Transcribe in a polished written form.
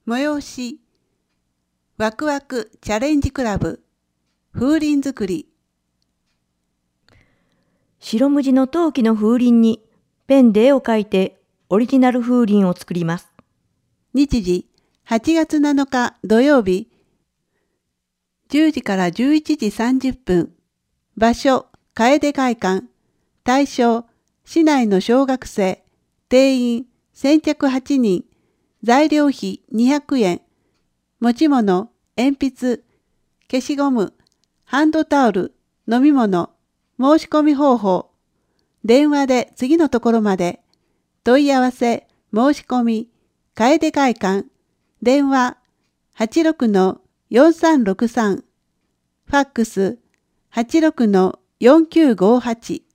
催し、ワクワクチャレンジクラブ、風鈴作り。 白無地の陶器の風鈴にペンで絵を描いてオリジナル風鈴を作ります。 日時、8月7日土曜日、10時から11時30分。場所、楓会館。対象、市内の小学生。定員、先着8人。材料費200円。持ち物、鉛筆、消しゴム、ハンドタオル、飲み物、申し込み方法。電話で次のところまで。問い合わせ、申し込み、楓会館。電話、86-4363。ファックス、86-4958。